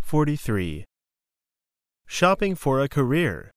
43. Shopping for a career.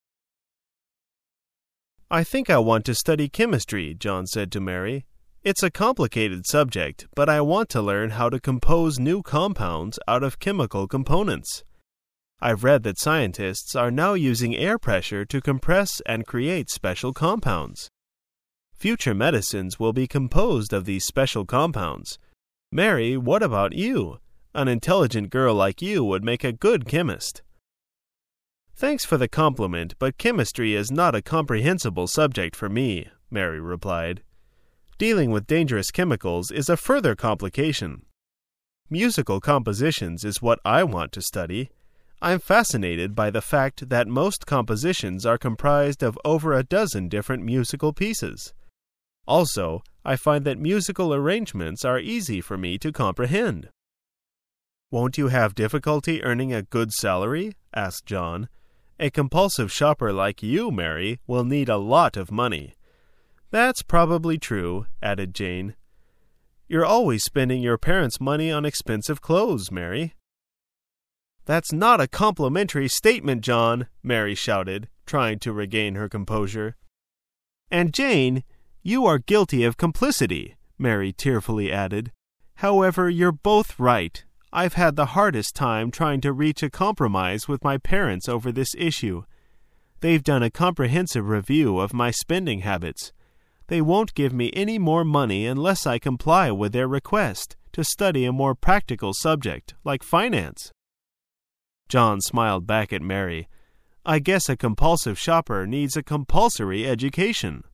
"I think I want to study chemistry," John said to Mary. "It's a complicated subject, but I want to learn how to compose new compounds out of chemical components. I've read that scientists are now using air pressure to compress and create special compounds. Future medicines will be composed of these special compounds. Mary, what about you? An intelligent girl like you would make a good chemist." "Thanks for the compliment, but chemistry is not a comprehensible subject for me," Mary replied. "Dealing with dangerous chemicals is a further complication. Musical compositions is what I want to study. I'm fascinated by the fact that most compositions are comprised of over a dozen different musical pieces. Also, I find that musical arrangements are easy for me to comprehend." "Won't you have difficulty earning a good salary?" asked John. "A compulsive shopper like you, Mary, will need a lot of money." "That's probably true," added Jane. "You're always spending your parents' money on expensive clothes, Mary." "That's not a complimentary statement, John," Mary shouted, trying to regain her composure. "And Jane, you are guilty of complicity," Mary tearfully added. "However, you're both right. I've had the hardest time trying to reach a compromise with my parents over this issue. They've done a comprehensive review of my spending habits. They won't give me any more money unless I comply with their request to study a more practical subject, like finance." John smiled back at Mary. "I guess a compulsive shopper needs a compulsory education."